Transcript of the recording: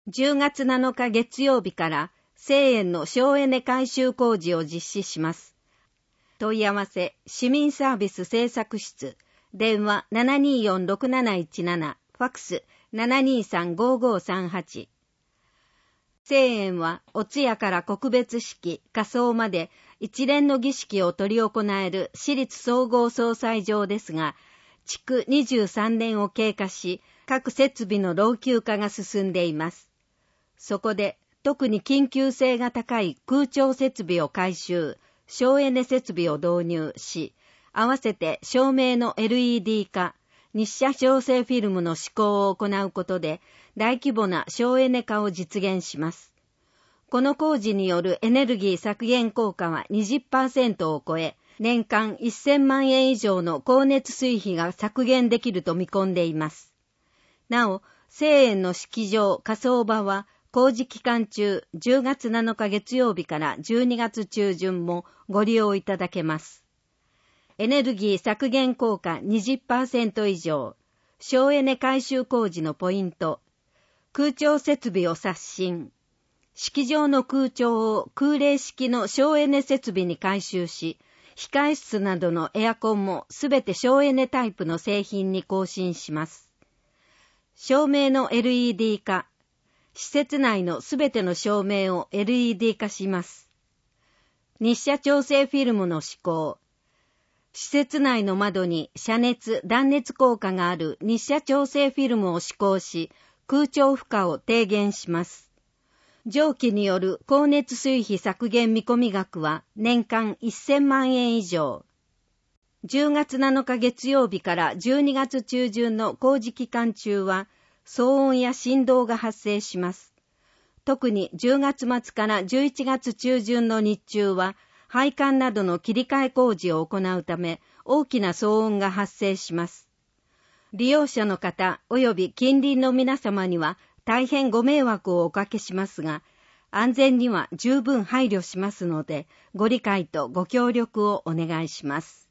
10月7日月曜日から西園の省エネ改修工事を実施します。問い合わせ、市民サービス政策室、電話 724-6717、ファックス 723-5538。西園はお通夜から告別式、火葬まで一連の儀式を執り行える市立総合葬祭場ですが、築23年を経過し、各設備の老朽化が進んでいます。そこで特に緊急性が高い空調設備を改修、省エネ設備を導入し、合わせて照明の LED 化、日射調整フィルムの施工を行うことで大規模な省エネ化を実現します。この工事によるエネルギー削減効果は 20% を超え、年間1000万円以上の光熱水費が削減できると見込んでいます。なお、西園の式場、火葬場は工事期間中10月7日月曜日から12月中旬もご利用いただけます。エネルギー削減効果 20% 以上、省エネ改修工事のポイント、空調設備を刷新、式場の空調を空冷式の省エネ設備に改修し、控え室などのエアコンもすべて省エネタイプの製品に更新します。照明の LED 化、施設内のすべての照明を LED 化します。日射調整フィルムの施工、施設内の窓に遮熱・断熱効果がある日射調整フィルムを施工し、空調負荷を低減します。蒸気による光熱水費削減見込み額は年間1000万円以上。10月7日月曜日から12月中旬の工事期間中は騒音や振動が発生します。特に10月末から11月中旬の日中は配管などの切り替え工事を行うため大きな騒音が発生します。利用者の方及び近隣の皆様には大変ご迷惑をおかけしますが、安全には十分配慮しますので、ご理解とご協力をお願いします。